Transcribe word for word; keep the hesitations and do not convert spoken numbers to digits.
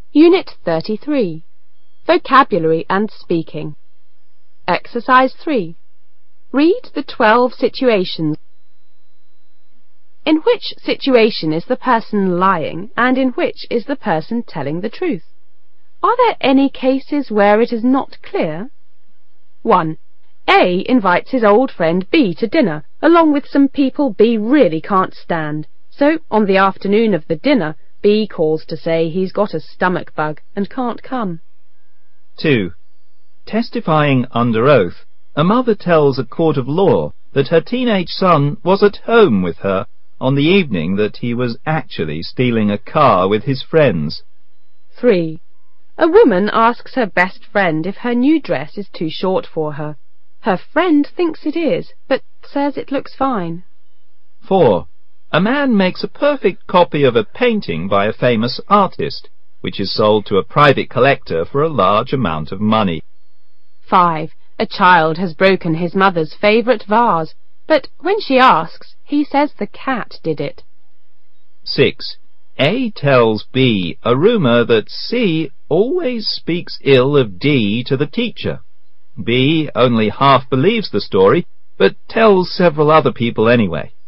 Unit thirty-three. Vocabulary and Speaking. Exercise three. Read the twelve situations. In which situation is the person lying, and in which is the person telling the truth? Are there any cases where it is not clear? one. A invites his old friend B to dinner, along with some people B really can't stand. So, on the afternoon of the dinner, B calls to say he's got a stomach bug and can't come. two. Testifying under oath, a mother tells a court of law that her teenage son was at home with her on the evening that he was actually stealing a car with his friends. three. A woman asks her best friend if her new dress is too short for her. Her friend thinks it is, but says it looks fine. four. A man makes a perfect copy of a painting by a famous artist, which is sold to a private collector for a large amount of money. five. A child has broken his mother's favourite vase, but when she asks, he says the cat did it. six. A tells B a rumour that C always speaks ill of D to the teacher. B only half believes the story, but tells several other people anyway.